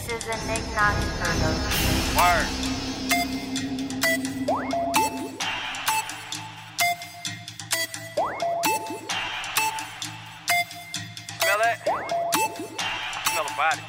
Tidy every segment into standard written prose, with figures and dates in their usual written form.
This is a Nick Knox production. Word. Smell that? Smell the body.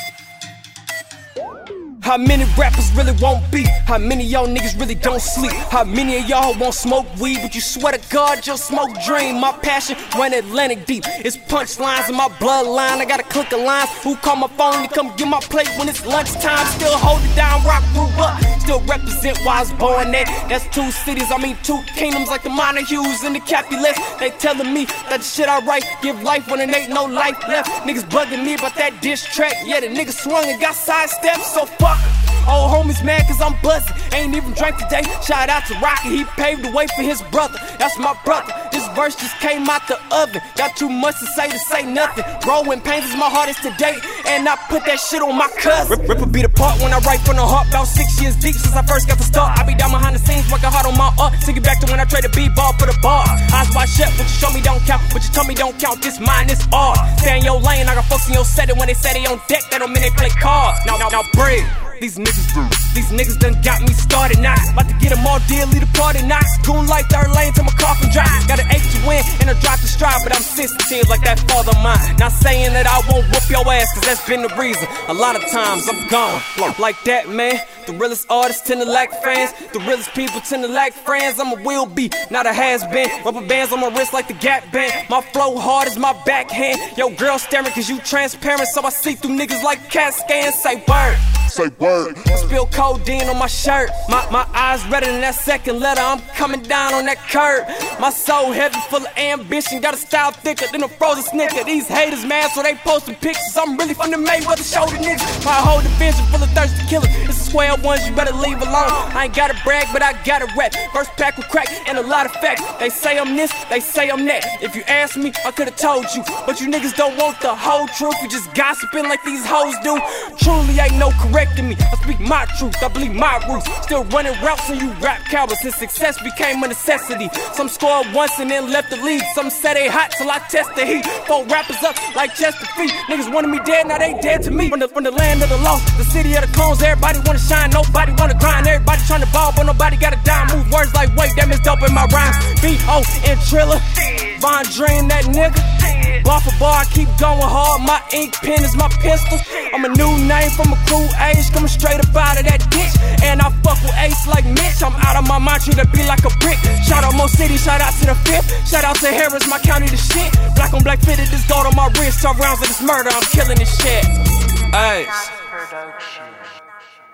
How many rappers really won't beat? How many of y'all niggas really don't sleep? How many of y'all won't smoke weed? But you swear to God, your smoke dream. My passion run Atlantic deep. It's punchlines in my bloodline. I got a click of lines. Who call my phone to come get my plate when it's lunchtime? Still hold it down, rock grew up. Still represent where I was born at. That's two cities, I mean two kingdoms, like the Montagues and the Capulets. They telling me that the shit I write give life when it ain't no life left. Niggas bugging me about that diss track. Yeah, the nigga swung and got sidestepped, so fuck. Old homies mad cause I'm buzzing. Ain't even drank today. Shout out to Rocky, he paved the way for his brother. That's my brother. This verse just came out the oven. Got too much to say nothing. Growing pains is my hardest to date, and I put that shit on my cousin. Ripper beat apart when I write from the heart. About 6 years deep since I first got to start. I be down behind the scenes, working hard on my art. Take it back to when I traded B-ball for the bar. Eyes wide shut, what you show me don't count. What you tell me don't count. This mine, this art. Stay in your lane, I got folks in your setting. When they say they on deck, that don't mean they play cards. Now break. These niggas done got me started now. About to get them all deal, lead the party now. Goon like third lane till my coffin dry. Got an 8 to win and a drop to stride, but I'm sensitive like that father of mine. Not saying that I won't whoop your ass, cause that's been the reason. A lot of times I'm gone like that, man. The realest artists tend to lack fans. The realest people tend to lack friends. I'm a will be, not a has been. Rubber bands on my wrist like the Gap band. My flow hard as my backhand. Yo, girl staring cause you transparent, so I see through niggas like CAT scans. Say word. Say word. I spill codeine on my shirt. My eyes redder than that second letter. I'm coming down on that curb. My soul heavy, full of ambition. Got a style thicker than a frozen Snicker. These haters mad, so they posting pictures. I'm really from the Mayweather shoulder niggas. My whole division full of thirsty killers. It's a square ones, you better leave alone. I ain't gotta brag, but I gotta rap. First pack with crack and a lot of facts. They say I'm this, they say I'm that. If you ask me, I could've told you. But you niggas don't want the whole truth. You just gossiping like these hoes do. Truly ain't no correcting me. I speak my truth, I believe my roots. Still running routes and you rap cowards since success became a necessity. Some scored once and then left the league. Some say they hot till I test the heat. 4 rappers up like Chester Feet. Niggas wanted me dead, now they dead to me. From the land of the lost, the city of the clones. Everybody wanna shine, nobody wanna grind. Everybody tryna ball, but nobody got a dime. Move words like wait, that is dope in my rhymes. B.O. and Triller, Von Dream, that nigga. Bar for bar, I keep going hard. My ink pen is my pistol. I'm a new name from a cool age, coming straight up out of that ditch. And I fuck with Ace like Mitch. I'm out of my mind, treat to be like a brick. Shout out Mo City, shout out to the 5th. Shout out to Harris, my county the shit. Black on black fitted, this gold on my wrist. 12 rounds of this murder, I'm killing this shit. Hey. Knox production.